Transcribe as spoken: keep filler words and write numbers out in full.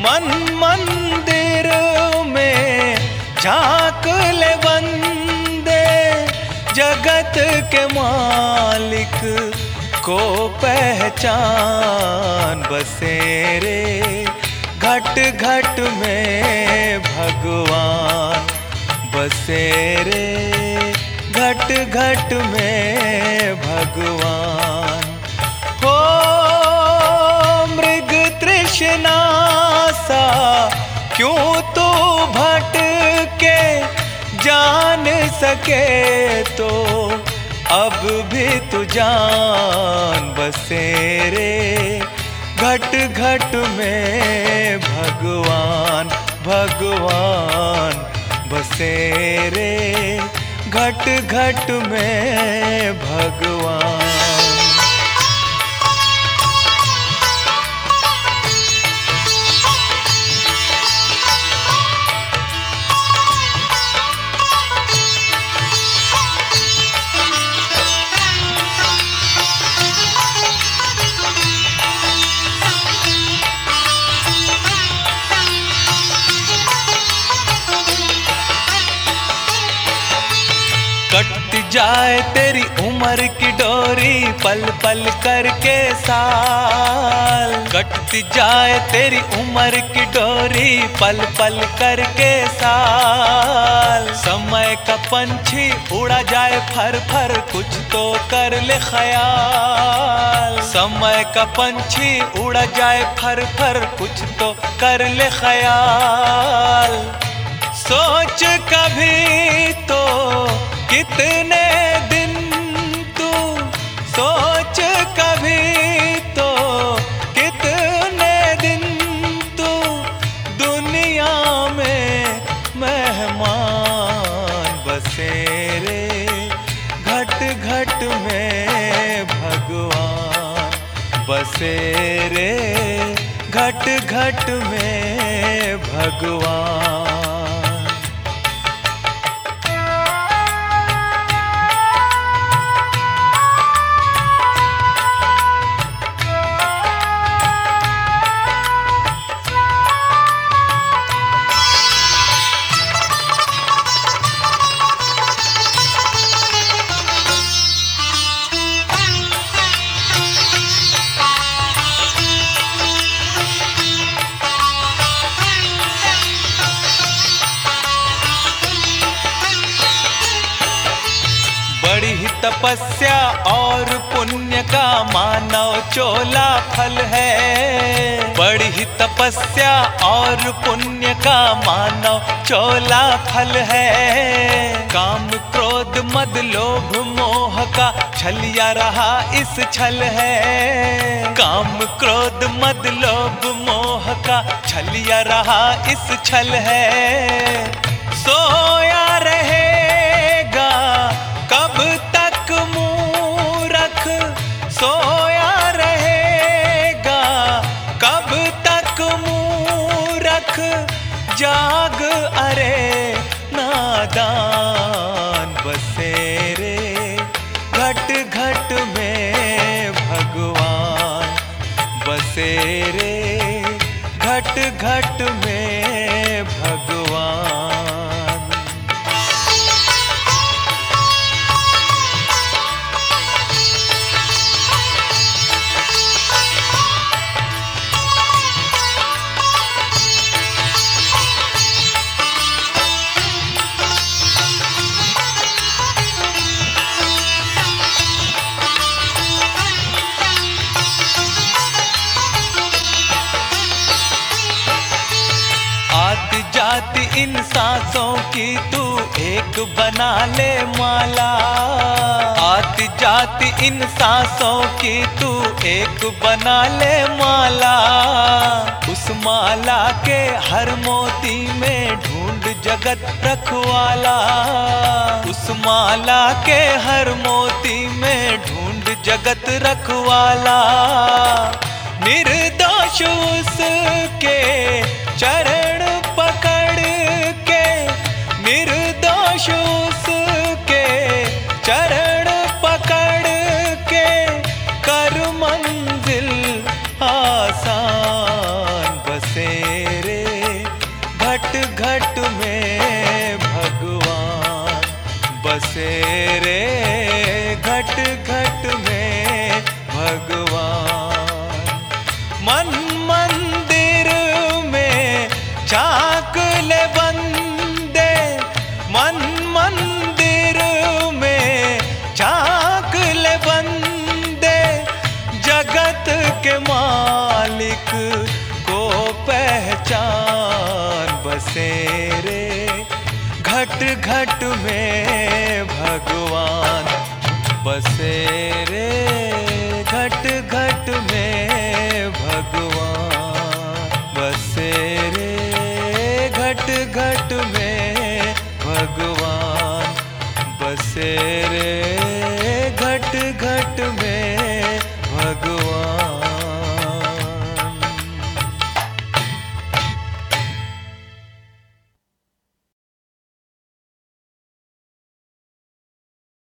मन मंदिर में झांक ले बंदे, जगत के मालिक को पहचान। बसेरे घट घट में भगवान, बसेरे घट घट में भगवान। हो मृग तृष्णा सा क्यों तू भटके, जान सके तो अब भी तू जान। बसेरे घट घट में भगवान, भगवान। बसेरे घट घट में भगवान। कट जाए तेरी उम्र की डोरी, पल पल करके साल। कट जाए तेरी उम्र की डोरी, पल पल करके साल। समय का पंछी उड़ा जाए फर फर, कुछ तो कर ले ख्याल। समय का पंछी उड़ा जाए फर फर, कुछ तो कर ले ख्याल। सोच कभी तो कितने दिन तू, सोच कभी तो कितने दिन तू दुनिया में मेहमान। बसेरे घट घट में भगवान, बसेरे घट घट में भगवान। बड़ी तपस्या और पुण्य का मानव चोला फल है। बड़ी तपस्या और पुण्य का मानव चोला फल है। काम क्रोध मद लोभ मोह का छलिया रहा इस छल है। काम क्रोध मद लोभ मोह का छलिया रहा इस छल है। सोया रहेगा कब तक मूरख, सोया रहेगा कब तक मूरख। जाग अरे नादान, बसेरे घट घट में भगवान। बसेरे घट घट में भगवान। जाति इन सांसों की तू एक बना ले माला। आति जाति इन सांसों की तू एक बना ले माला। उस माला के हर मोती में ढूंढ जगत रखवाला। उस माला के हर मोती में ढूंढ जगत रखवाला। निर्दोष उसके चरण पकड़ के, निर्दोष उसके चरण पकड़ के, कर मंजिल आसान। बसेरे मन मंदिर में झांक ले बंदे, मन मंदिर में झांक ले बंदे, जगत के मालिक को पहचान बसेरे घट घट में भगवान बसेरे घट घट में भगवान बसेरे घट घट में भगवान बसेरे घट घट में